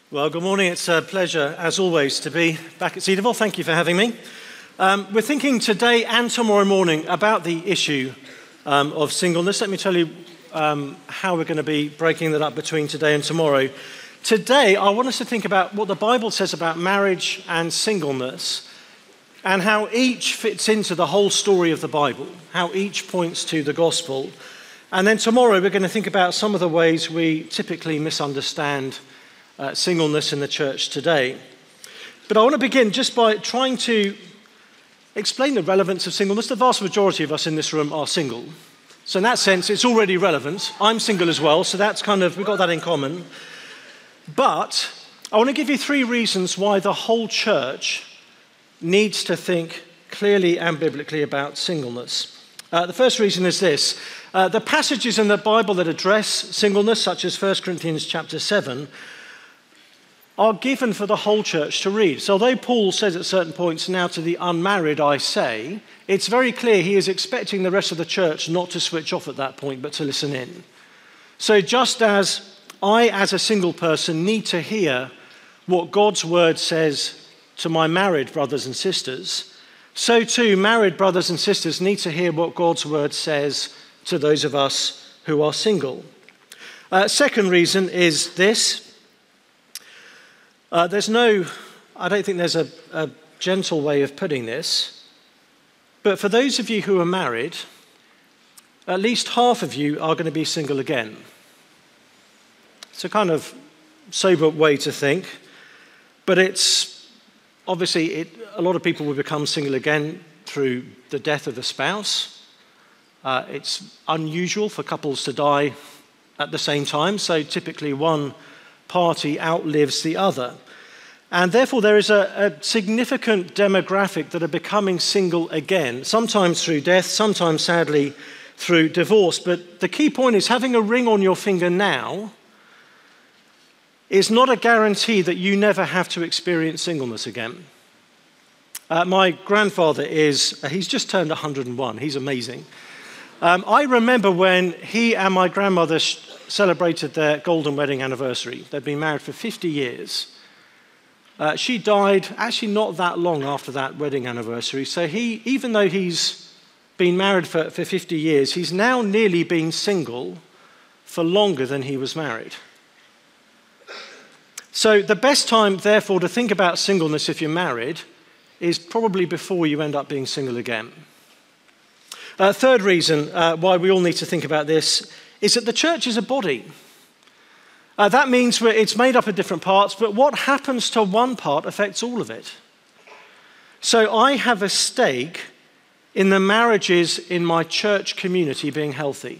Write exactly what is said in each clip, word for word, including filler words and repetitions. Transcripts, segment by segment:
Well, good morning. It's a pleasure, as always, to be back at Cedarville. Thank you for having me. Um, we're thinking today and tomorrow morning about the issue um, of singleness. Let me tell you um, how we're going to be breaking that up between today and tomorrow. Today, I want us to think about what the Bible says about marriage and singleness and how each fits into the whole story of the Bible, how each points to the gospel. And then tomorrow, we're going to think about some of the ways we typically misunderstand Uh, singleness in the church today. But I want to begin just by trying to explain the relevance of singleness. The vast majority of us in this room are single. So in that sense, it's already relevant. I'm single as well, so that's kind of, we've got that in common. But I want to give you three reasons why the whole church needs to think clearly and biblically about singleness. Uh, the first reason is this. Uh, the passages in the Bible that address singleness, such as First Corinthians chapter seven, are given for the whole church to read. So although Paul says at certain points, now to the unmarried I say, it's very clear he is expecting the rest of the church not to switch off at that point, but to listen in. So just as I, as a single person, need to hear what God's word says to my married brothers and sisters, so too married brothers and sisters need to hear what God's word says to those of us who are single. Uh, second reason is this. Uh, there's no, I don't think there's a, a gentle way of putting this, but for those of you who are married, at least half of you are going to be single again. It's a kind of sober way to think, but it's obviously it, a lot of people will become single again through the death of a spouse. Uh, it's unusual for couples to die at the same time, so typically one party outlives the other. And therefore there is a, a significant demographic that are becoming single again, sometimes through death, sometimes sadly through divorce. But the key point is having a ring on your finger now is not a guarantee that you never have to experience singleness again. Uh, my grandfather is, uh, he's just turned one hundred and one, he's amazing. Um, I remember when he and my grandmother sh- celebrated their golden wedding anniversary. They'd been married for fifty years. Uh, she died actually not that long after that wedding anniversary. So he, even though he's been married for, for fifty years, he's now nearly been single for longer than he was married. So the best time, therefore, to think about singleness if you're married is probably before you end up being single again. Uh, third reason uh, why we all need to think about this is that the church is a body. Uh, that means it's made up of different parts, but what happens to one part affects all of it. So I have a stake in the marriages in my church community being healthy.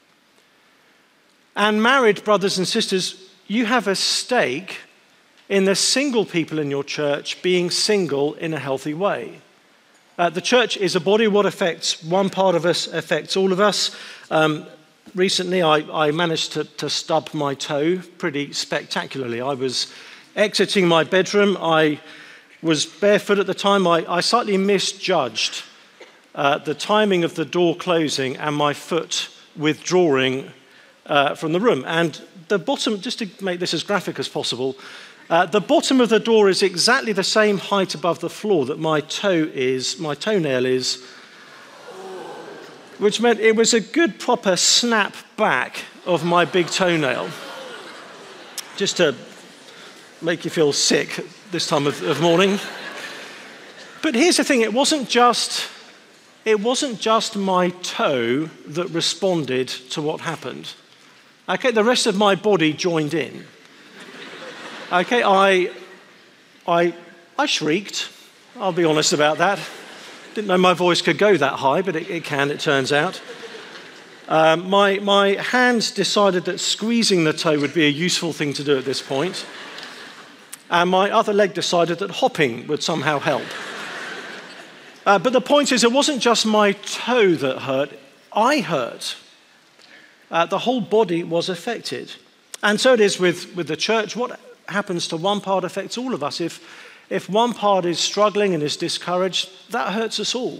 And married brothers and sisters, you have a stake in the single people in your church being single in a healthy way. Uh, the church is a body. What affects one part of us affects all of us. Um, Recently, I, I managed to, to stub my toe pretty spectacularly. I was exiting my bedroom. I was barefoot at the time. I, I slightly misjudged uh, the timing of the door closing and my foot withdrawing uh, from the room. And the bottom, just to make this as graphic as possible, uh, the bottom of the door is exactly the same height above the floor that my toe is, my toenail is, which meant it was a good proper snap back of my big toenail. Just to make you feel sick this time of, of morning. But here's the thing, it wasn't just, it wasn't just my toe that responded to what happened. Okay, the rest of my body joined in. Okay, I, I, I shrieked, I'll be honest about that. Didn't know my voice could go that high, but it, it can, it turns out. Um, my, my hands decided that squeezing the toe would be a useful thing to do at this point. And my other leg decided that hopping would somehow help. Uh, but the point is, it wasn't just my toe that hurt, I hurt. Uh, the whole body was affected. And so it is with, with the church. What happens to one part affects all of us. If If one part is struggling and is discouraged, that hurts us all.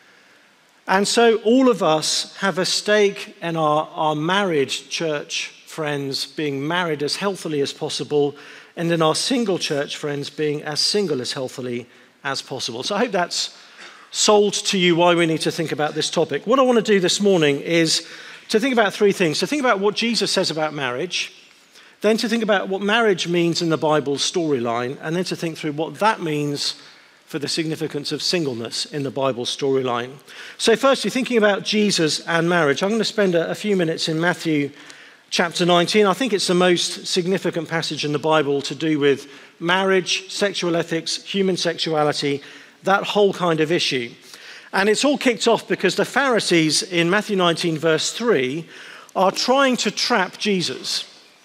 And so all of us have a stake in our, our married church friends being married as healthily as possible, and in our single church friends being as single as healthily as possible. So I hope that's sold to you why we need to think about this topic. What I want to do this morning is to think about three things. To think about what Jesus says about marriage, then to think about what marriage means in the Bible storyline, and then to think through what that means for the significance of singleness in the Bible storyline. So firstly, thinking about Jesus and marriage, I'm going to spend a, a few minutes in Matthew chapter nineteen. I think it's the most significant passage in the Bible to do with marriage, sexual ethics, human sexuality, that whole kind of issue. And it's all kicked off because the Pharisees in Matthew nineteen verse three are trying to trap Jesus.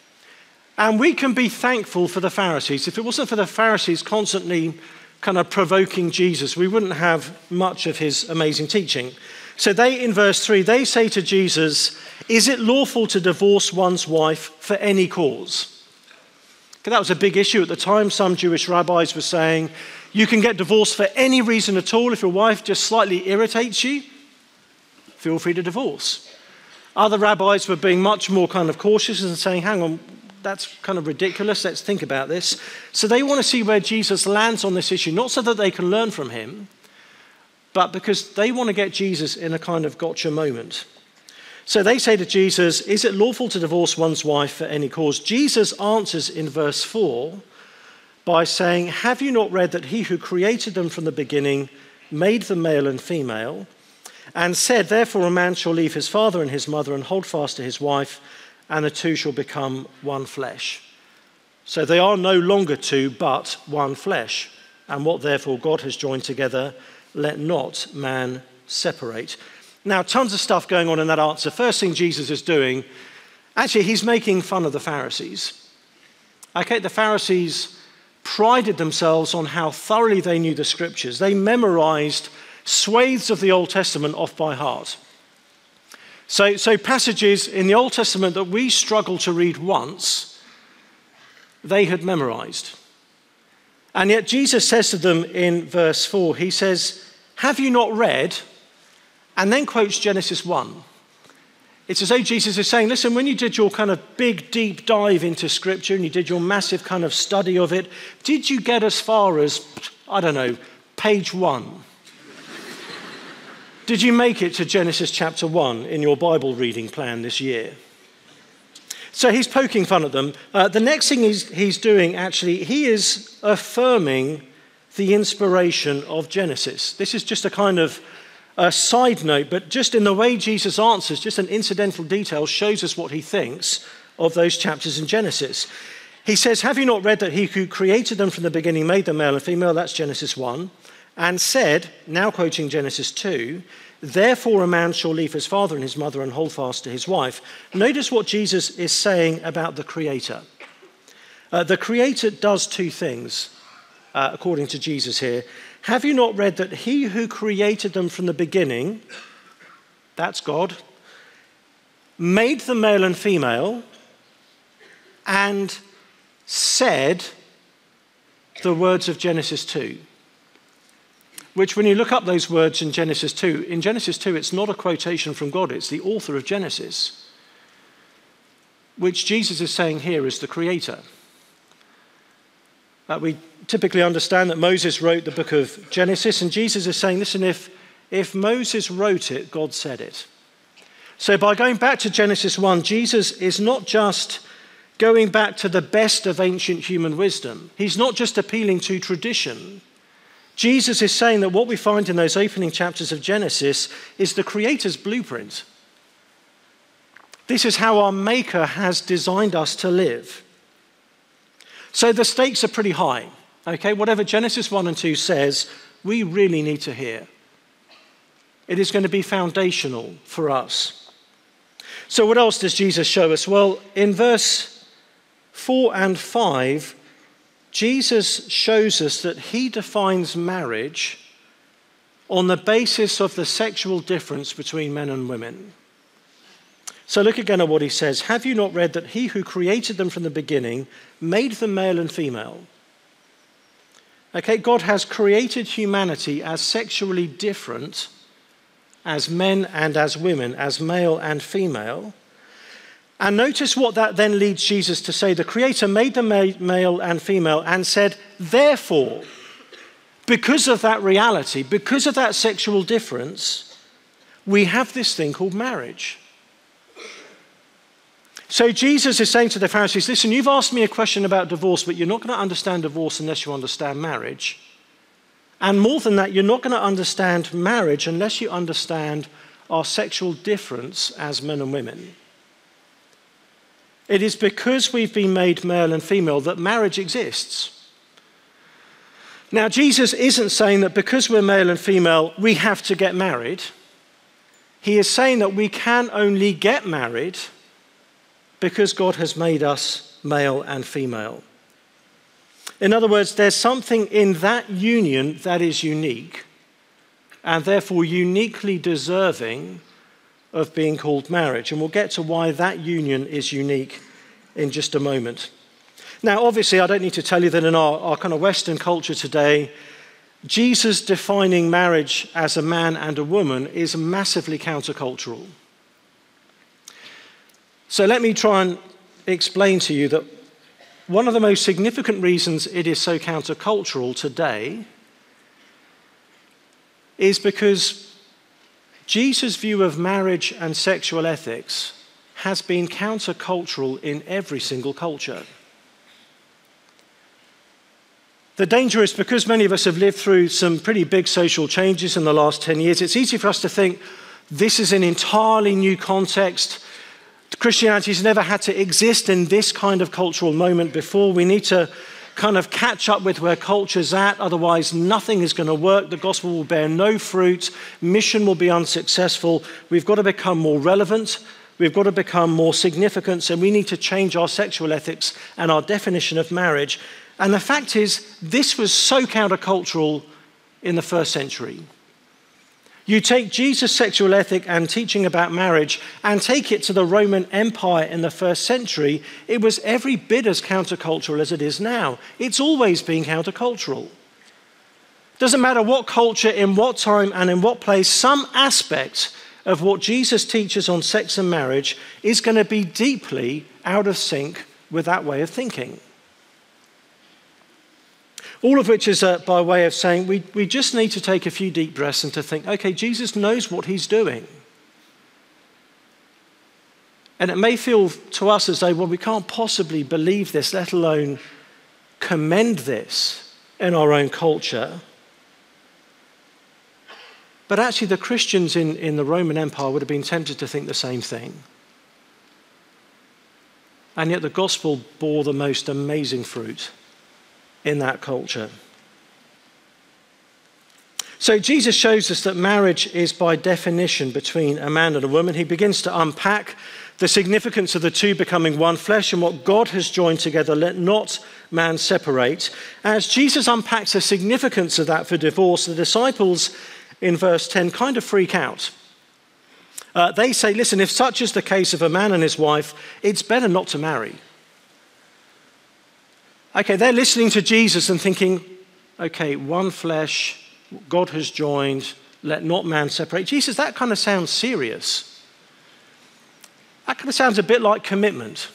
And we can be thankful for the Pharisees. If it wasn't for the Pharisees constantly kind of provoking Jesus, we wouldn't have much of his amazing teaching. So they, in verse three, they say to Jesus, "Is it lawful to divorce one's wife for any cause?" Okay, that was a big issue at the time. Some Jewish rabbis were saying, you can get divorced for any reason at all. If your wife just slightly irritates you, feel free to divorce. Other rabbis were being much more kind of cautious and saying, hang on, that's kind of ridiculous. Let's think about this. So they want to see where Jesus lands on this issue, not so that they can learn from him, but because they want to get Jesus in a kind of gotcha moment. So they say to Jesus, "Is it lawful to divorce one's wife for any cause?" Jesus answers in verse four by saying, "Have you not read that he who created them from the beginning made them male and female, and said, therefore a man shall leave his father and his mother and hold fast to his wife, and the two shall become one flesh. So they are no longer two, but one flesh. And what therefore God has joined together, let not man separate." Now, tons of stuff going on in that answer. First thing Jesus is doing, actually, he's making fun of the Pharisees. Okay, the Pharisees prided themselves on how thoroughly they knew the scriptures. They memorized swathes of the Old Testament off by heart. So, so passages in the Old Testament that we struggle to read once, they had memorized. And yet Jesus says to them in verse four, he says, "Have you not read?" And then quotes Genesis one. It's as though Jesus is saying, listen, when you did your kind of big, deep dive into Scripture and you did your massive kind of study of it, did you get as far as, I don't know, page one? Did you make it to Genesis chapter one in your Bible reading plan this year? So he's poking fun at them. Uh, the next thing he's, he's doing, actually, he is affirming the inspiration of Genesis. This is just a kind of a side note, but just in the way Jesus answers, just an incidental detail shows us what he thinks of those chapters in Genesis. He says, "Have you not read that he who created them from the beginning made them male and female?" That's Genesis one. "And said," now quoting Genesis two, "therefore a man shall leave his father and his mother and hold fast to his wife." Notice what Jesus is saying about the Creator. Uh, the Creator does two things, uh, according to Jesus here. "Have you not read that he who created them from the beginning," that's God, "made them male and female, and said the words of Genesis two." Which, when you look up those words in Genesis two, in Genesis two, it's not a quotation from God, it's the author of Genesis, which Jesus is saying here is the Creator. Uh, we typically understand that Moses wrote the book of Genesis, and Jesus is saying, listen, if, if Moses wrote it, God said it. So by going back to Genesis one, Jesus is not just going back to the best of ancient human wisdom. He's not just appealing to tradition. Jesus is saying that what we find in those opening chapters of Genesis is the Creator's blueprint. This is how our Maker has designed us to live. So the stakes are pretty high, okay? Whatever Genesis one and two says, we really need to hear. It is going to be foundational for us. So what else does Jesus show us? Well, in verse four and five, Jesus shows us that he defines marriage on the basis of the sexual difference between men and women. So look again at what he says. "Have you not read that he who created them from the beginning made them male and female?" Okay, God has created humanity as sexually different as men and as women, as male and female. And notice what that then leads Jesus to say. The Creator made them male and female and said, therefore, because of that reality, because of that sexual difference, we have this thing called marriage. So Jesus is saying to the Pharisees, listen, you've asked me a question about divorce, but you're not going to understand divorce unless you understand marriage. And more than that, you're not going to understand marriage unless you understand our sexual difference as men and women. It is because we've been made male and female that marriage exists. Now, Jesus isn't saying that because we're male and female, we have to get married. He is saying that we can only get married because God has made us male and female. In other words, there's something in that union that is unique and therefore uniquely deserving of being called marriage. And we'll get to why that union is unique in just a moment. Now, obviously, I don't need to tell you that in our, our kind of Western culture today, Jesus defining marriage as a man and a woman is massively countercultural. So let me try and explain to you that one of the most significant reasons it is so countercultural today is because Jesus' view of marriage and sexual ethics has been countercultural in every single culture. The danger is because many of us have lived through some pretty big social changes in the last ten years, it's easy for us to think this is an entirely new context. Christianity has never had to exist in this kind of cultural moment before. We need to kind of catch up with where culture's at, otherwise nothing is going to work. The gospel will bear no fruit. Mission will be unsuccessful. We've got to become more relevant. We've got to become more significant. So we need to change our sexual ethics and our definition of marriage. And the fact is, this was so countercultural in the first century. You take Jesus' sexual ethic and teaching about marriage and take it to the Roman Empire in the first century, it was every bit as countercultural as it is now. It's always been countercultural. Doesn't matter what culture, in what time, and in what place, some aspect of what Jesus teaches on sex and marriage is going to be deeply out of sync with that way of thinking. All of which is uh, by way of saying we, we just need to take a few deep breaths and to think, okay, Jesus knows what he's doing. And it may feel to us as though, well, we can't possibly believe this, let alone commend this in our own culture. But actually the Christians in, in the Roman Empire would have been tempted to think the same thing. And yet the gospel bore the most amazing fruit in that culture. So Jesus shows us that marriage is by definition between a man and a woman. He begins to unpack the significance of the two becoming one flesh and what God has joined together, let not man separate. As Jesus unpacks the significance of that for divorce, the disciples in verse ten kind of freak out. Uh, they say, listen, if such is the case of a man and his wife, it's better not to marry. Okay, they're listening to Jesus and thinking, okay, one flesh, God has joined, let not man separate. Jesus, that kind of sounds serious. That kind of sounds a bit like commitment.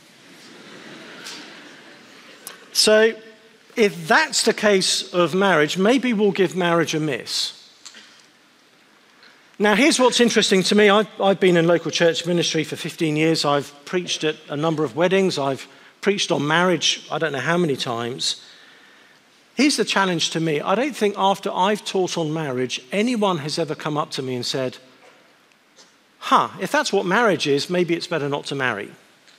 So if that's the case of marriage, maybe we'll give marriage a miss. Now, here's what's interesting to me. I've, I've been in local church ministry for fifteen years. I've preached at a number of weddings. I've preached on marriage, I don't know how many times. Here's the challenge to me. I don't think after I've taught on marriage, anyone has ever come up to me and said, huh, if that's what marriage is, maybe it's better not to marry.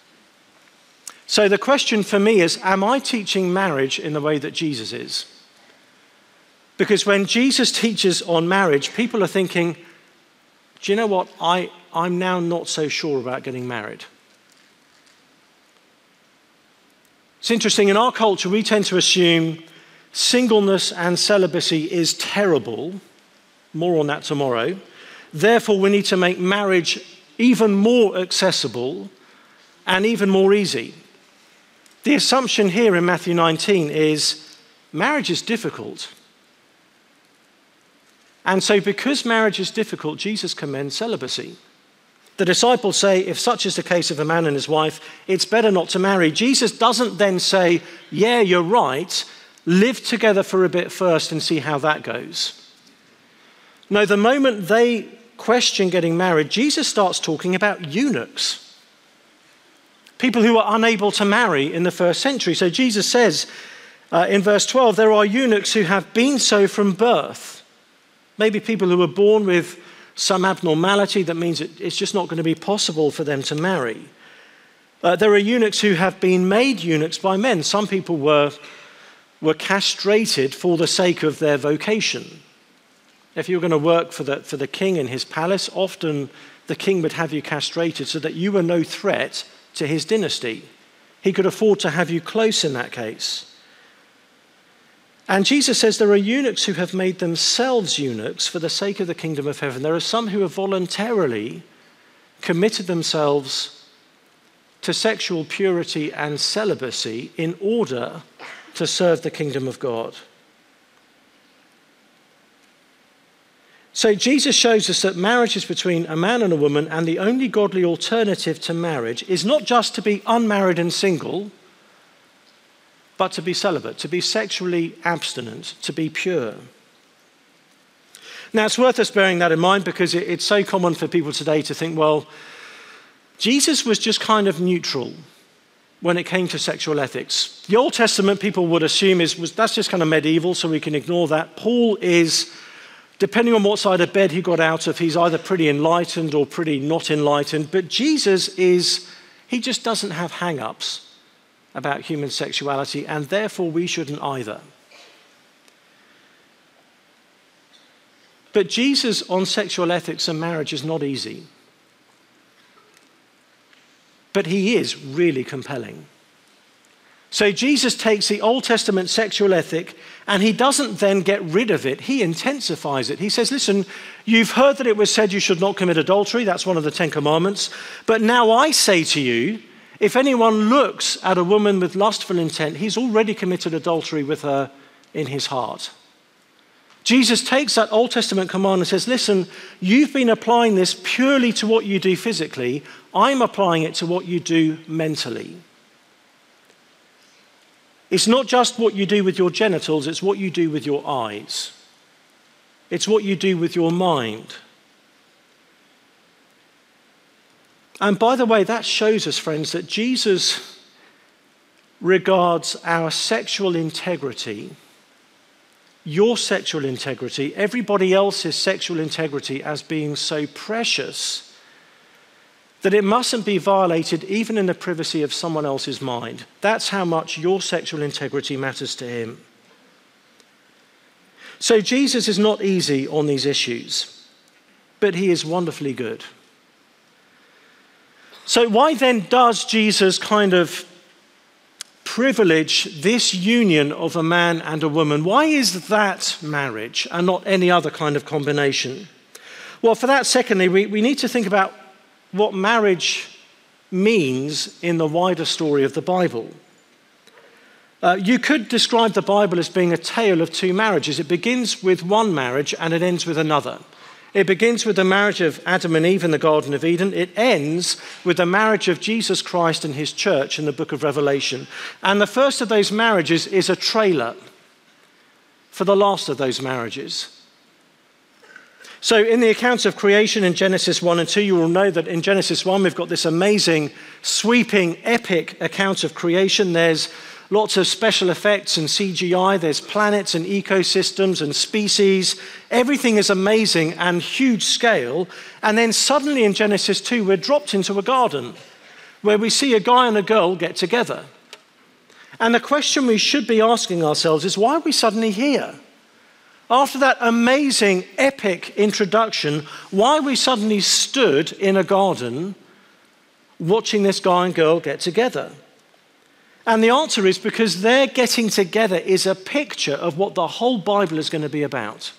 So the question for me is, am I teaching marriage in the way that Jesus is? Because when Jesus teaches on marriage, people are thinking, do you know what? I, I'm now not so sure about getting married. It's interesting, in our culture, we tend to assume singleness and celibacy is terrible. More on that tomorrow. Therefore, we need to make marriage even more accessible and even more easy. The assumption here in Matthew nineteen is marriage is difficult. And so because marriage is difficult, Jesus commends celibacy. The disciples say, if such is the case of a man and his wife, it's better not to marry. Jesus doesn't then say, yeah, you're right, live together for a bit first and see how that goes. No, the moment they question getting married, Jesus starts talking about eunuchs, people who are unable to marry in the first century. So Jesus says uh, in verse twelve, there are eunuchs who have been so from birth. Maybe people who were born with some abnormality that means it, it's just not going to be possible for them to marry. Uh, there are eunuchs who have been made eunuchs by men. Some people were, were castrated for the sake of their vocation. If you were going to work for the, for the king in his palace, often the king would have you castrated so that you were no threat to his dynasty. He could afford to have you close in that case. And Jesus says there are eunuchs who have made themselves eunuchs for the sake of the kingdom of heaven. There are some who have voluntarily committed themselves to sexual purity and celibacy in order to serve the kingdom of God. So Jesus shows us that marriage is between a man and a woman, and the only godly alternative to marriage is not just to be unmarried and single, but to be celibate, to be sexually abstinent, to be pure. Now, it's worth us bearing that in mind because it's so common for people today to think, well, Jesus was just kind of neutral when it came to sexual ethics. The Old Testament, people would assume, is was that's just kind of medieval, so we can ignore that. Paul is, depending on what side of bed he got out of, he's either pretty enlightened or pretty not enlightened. But Jesus is, he just doesn't have hang-ups about human sexuality, and therefore we shouldn't either. But Jesus on sexual ethics and marriage is not easy. But he is really compelling. So Jesus takes the Old Testament sexual ethic and he doesn't then get rid of it, he intensifies it. He says, listen, you've heard that it was said you should not commit adultery, that's one of the Ten Commandments, but now I say to you, if anyone looks at a woman with lustful intent, he's already committed adultery with her in his heart. Jesus takes that Old Testament command and says, listen, you've been applying this purely to what you do physically. I'm applying it to what you do mentally. It's not just what you do with your genitals, it's what you do with your eyes. It's what you do with your mind. And by the way, that shows us, friends, that Jesus regards our sexual integrity, your sexual integrity, everybody else's sexual integrity as being so precious that it mustn't be violated even in the privacy of someone else's mind. That's how much your sexual integrity matters to him. So Jesus is not easy on these issues, but he is wonderfully good. So why then does Jesus kind of privilege this union of a man and a woman? Why is that marriage and not any other kind of combination? Well, for that, secondly, we, we need to think about what marriage means in the wider story of the Bible. Uh, you could describe the Bible as being a tale of two marriages. It begins with one marriage and it ends with another. It begins with the marriage of Adam and Eve in the Garden of Eden. It ends with the marriage of Jesus Christ and his church in the book of Revelation. And the first of those marriages is a trailer for the last of those marriages. So in the accounts of creation in Genesis one and two, you will know that in Genesis one, we've got this amazing, sweeping, epic account of creation. There's lots of special effects and C G I. There's planets and ecosystems and species. Everything is amazing and huge scale. And then suddenly in Genesis two, we're dropped into a garden where we see a guy and a girl get together. And the question we should be asking ourselves is, why are we suddenly here? After that amazing, epic introduction, why are we suddenly stood in a garden watching this guy and girl get together? And the answer is because their getting together is a picture of what the whole Bible is going to be about.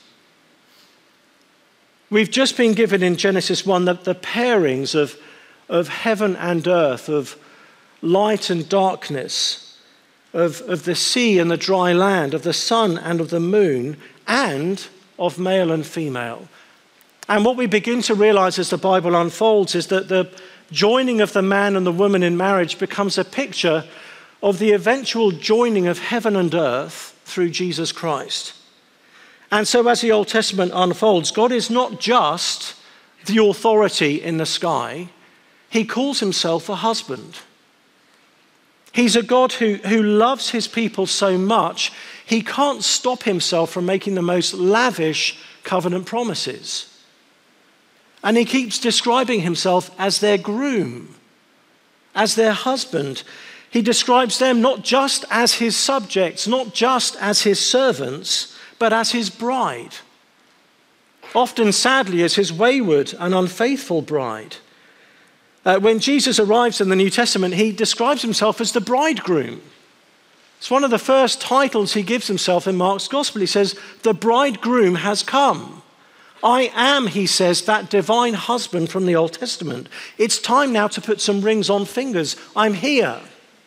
We've just been given in Genesis one the, the pairings of, of heaven and earth, of light and darkness, of, of the sea and the dry land, of the sun and of the moon, and of male and female. And what we begin to realize as the Bible unfolds is that the joining of the man and the woman in marriage becomes a picture of the eventual joining of heaven and earth through Jesus Christ. And so as the Old Testament unfolds, God is not just the authority in the sky. He calls himself a husband. He's a God who, who loves his people so much, he can't stop himself from making the most lavish covenant promises. And he keeps describing himself as their groom, as their husband. He describes them not just as his subjects, not just as his servants, but as his bride. Often, sadly, as his wayward and unfaithful bride. Uh, when Jesus arrives in the New Testament, he describes himself as the bridegroom. It's one of the first titles he gives himself in Mark's gospel. He says, the bridegroom has come. I am, he says, that divine husband from the Old Testament. It's time now to put some rings on fingers. I'm here.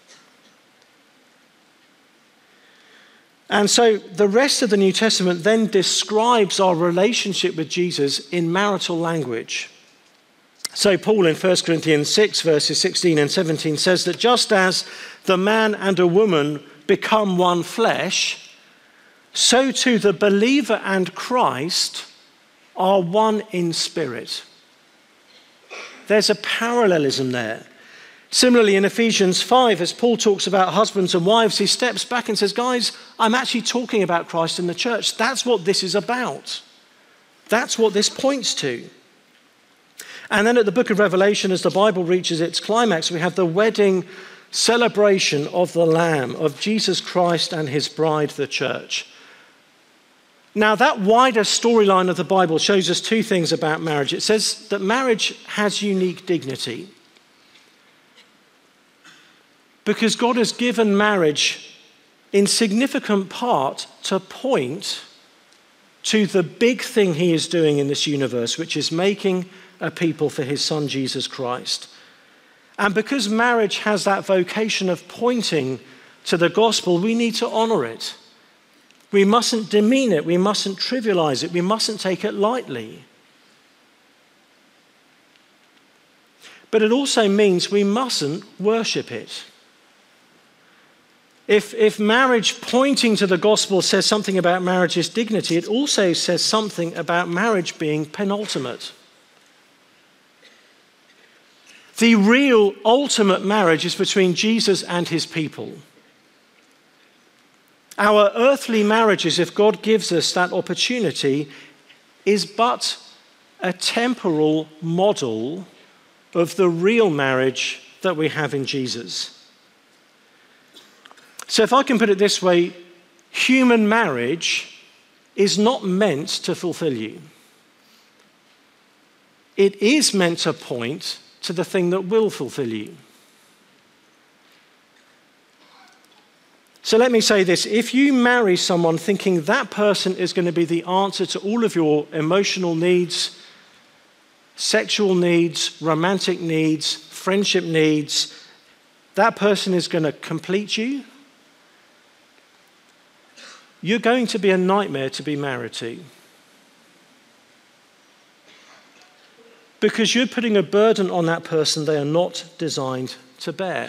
And so the rest of the New Testament then describes our relationship with Jesus in marital language. So Paul in First Corinthians six, verses sixteen and seventeen says that just as the man and a woman become one flesh, so too the believer and Christ are one in spirit. There's a parallelism there. Similarly, in Ephesians five, as Paul talks about husbands and wives, he steps back and says, guys, I'm actually talking about Christ in the church. That's what this is about. That's what this points to. And then at the book of Revelation, as the Bible reaches its climax, we have the wedding celebration of the Lamb, of Jesus Christ and his bride, the church. Now, that wider storyline of the Bible shows us two things about marriage. It says that marriage has unique dignity, because God has given marriage in significant part to point to the big thing he is doing in this universe, which is making a people for his son, Jesus Christ. And because marriage has that vocation of pointing to the gospel, we need to honor it. We mustn't demean it. We mustn't trivialize it. We mustn't take it lightly. But it also means we mustn't worship it. If, if marriage pointing to the gospel says something about marriage's dignity, it also says something about marriage being penultimate. The real ultimate marriage is between Jesus and his people. Our earthly marriages, if God gives us that opportunity, is but a temporal model of the real marriage that we have in Jesus. So if I can put it this way, human marriage is not meant to fulfill you. It is meant to point to the thing that will fulfill you. So let me say this. If you marry someone thinking that person is going to be the answer to all of your emotional needs, sexual needs, romantic needs, friendship needs, that person is going to complete you, you're going to be a nightmare to be married to. Because you're putting a burden on that person they are not designed to bear.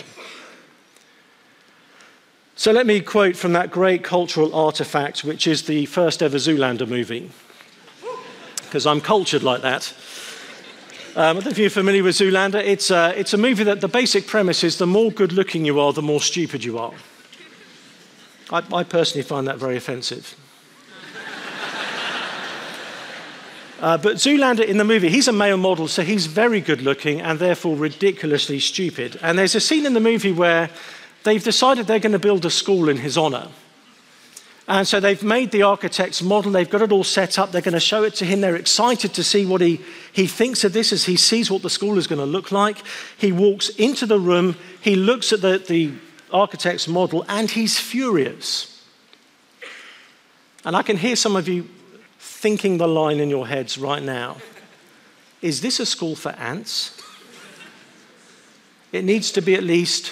So let me quote from that great cultural artifact, which is the first ever Zoolander movie, because I'm cultured like that. Um, I don't know if you're familiar with Zoolander. It's a, it's a movie that the basic premise is the more good looking you are, the more stupid you are. I, I personally find that very offensive. Uh, but Zoolander in the movie, he's a male model, so he's very good looking and therefore ridiculously stupid. And there's a scene in the movie where they've decided they're going to build a school in his honor. And so they've made the architect's model, they've got it all set up, they're going to show it to him. They're excited to see what he, he thinks of this as he sees what the school is going to look like. He walks into the room, he looks at the, the architect's model, and he's furious. And I can hear some of you thinking the line in your heads right now. Is this a school for ants? It needs to be at least,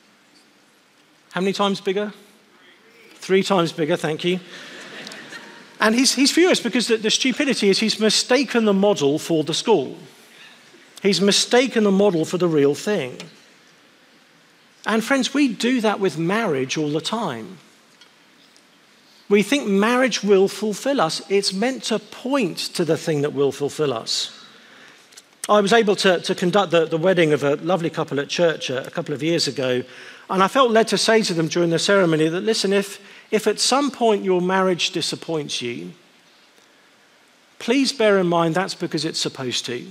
how many times bigger? Three times bigger, thank you. And he's, he's furious because the, the stupidity is he's mistaken the model for the school. He's mistaken the model for the real thing. And friends, we do that with marriage all the time. We think marriage will fulfill us. It's meant to point to the thing that will fulfill us. I was able to, to conduct the, the wedding of a lovely couple at church a, a couple of years ago, and I felt led to say to them during the ceremony that, listen, if, if at some point your marriage disappoints you, please bear in mind that's because it's supposed to.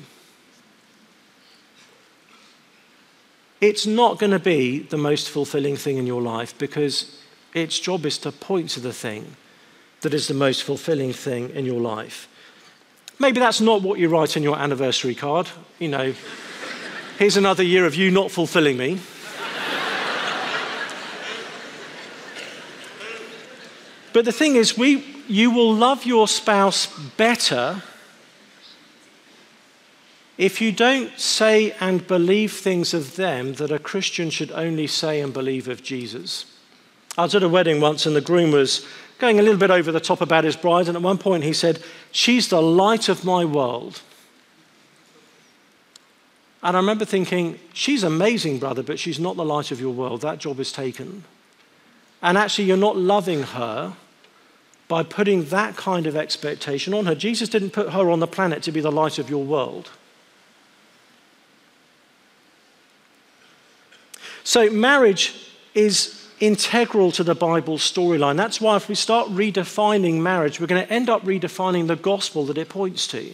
It's not going to be the most fulfilling thing in your life because its job is to point to the thing that is the most fulfilling thing in your life. Maybe that's not what you write in your anniversary card. You know, here's another year of you not fulfilling me. But the thing is, we, you will love your spouse better if you don't say and believe things of them that a Christian should only say and believe of Jesus. I was at a wedding once and the groom was going a little bit over the top about his bride, and at one point he said, "She's the light of my world." And I remember thinking, she's amazing, brother, but she's not the light of your world. That job is taken. And actually, you're not loving her by putting that kind of expectation on her. Jesus didn't put her on the planet to be the light of your world. So marriage is integral to the Bible storyline. That's why if we start redefining marriage, we're going to end up redefining the gospel that it points to.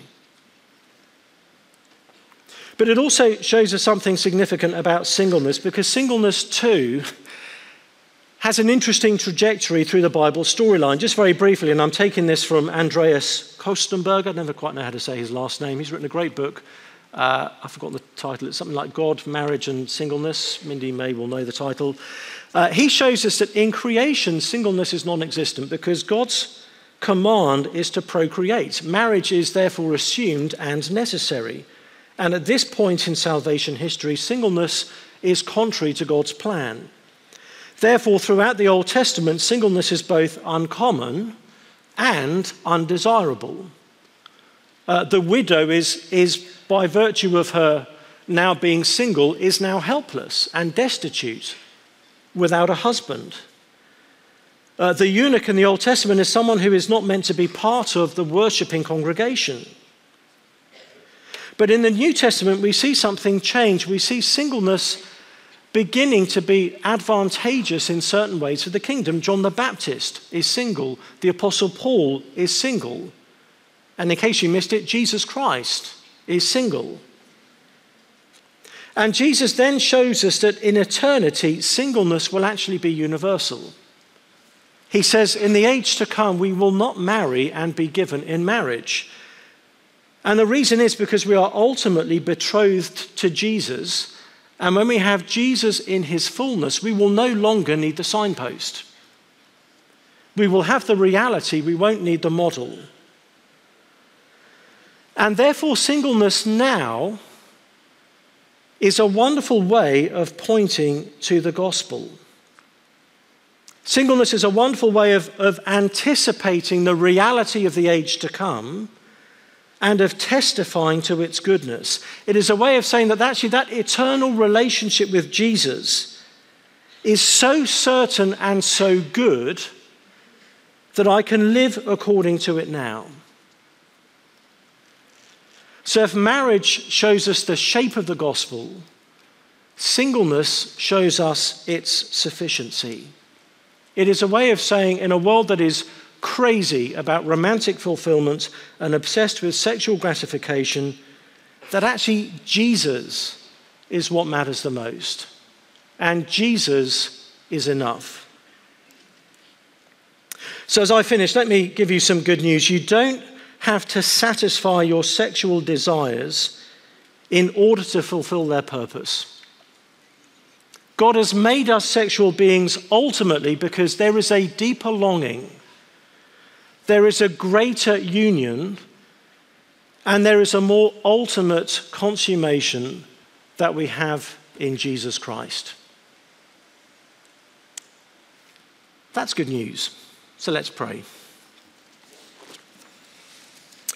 But it also shows us something significant about singleness, because singleness too has an interesting trajectory through the Bible storyline. Just very briefly, and I'm taking this from Andreas Kostenberg. I never quite know how to say his last name. He's written a great book. Uh, I've forgotten the title. It's something like God, Marriage and Singleness. Mindy May will know the title. Uh, he shows us that in creation, singleness is non-existent because God's command is to procreate. Marriage is therefore assumed and necessary. And at this point in salvation history, singleness is contrary to God's plan. Therefore, throughout the Old Testament, singleness is both uncommon and undesirable. Uh, the widow is, is, by virtue of her now being single, is now helpless and destitute without a husband. Uh, the eunuch in the Old Testament is someone who is not meant to be part of the worshipping congregation. But in the New Testament, we see something change. We see singleness beginning to be advantageous in certain ways for the kingdom. John the Baptist is single. The Apostle Paul is single. And in case you missed it, Jesus Christ is single. And Jesus then shows us that in eternity, singleness will actually be universal. He says, in the age to come, we will not marry and be given in marriage. And the reason is because we are ultimately betrothed to Jesus. And when we have Jesus in his fullness, we will no longer need the signpost. We will have the reality, we won't need the model. And therefore, singleness now is a wonderful way of pointing to the gospel. Singleness is a wonderful way of, of anticipating the reality of the age to come and of testifying to its goodness. It is a way of saying that actually that eternal relationship with Jesus is so certain and so good that I can live according to it now. So if marriage shows us the shape of the gospel, singleness shows us its sufficiency. It is a way of saying, in a world that is crazy about romantic fulfillment and obsessed with sexual gratification, that actually Jesus is what matters the most. And Jesus is enough. So as I finish, let me give you some good news. You don't have to satisfy your sexual desires in order to fulfill their purpose. God has made us sexual beings ultimately because there is a deeper longing, there is a greater union, and there is a more ultimate consummation that we have in Jesus Christ. That's good news. So let's pray.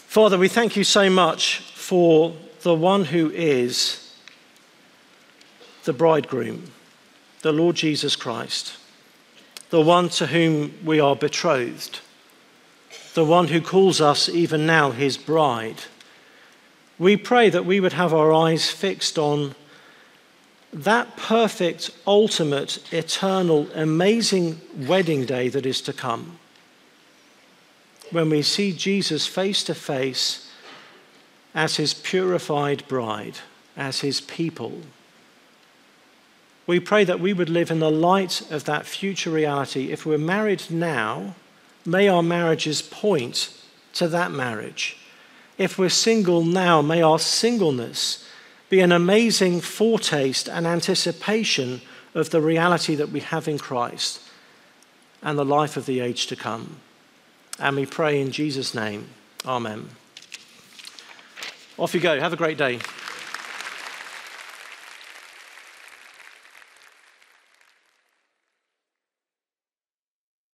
Father, we thank you so much for the one who is the bridegroom, the Lord Jesus Christ, the one to whom we are betrothed, the one who calls us even now his bride. We pray that we would have our eyes fixed on that perfect, ultimate, eternal, amazing wedding day that is to come, when we see Jesus face to face as his purified bride, as his people. We pray that we would live in the light of that future reality. If we're married now, may our marriages point to that marriage. If we're single now, may our singleness be an amazing foretaste and anticipation of the reality that we have in Christ and the life of the age to come. And we pray in Jesus' name. Amen. Off you go. Have a great day.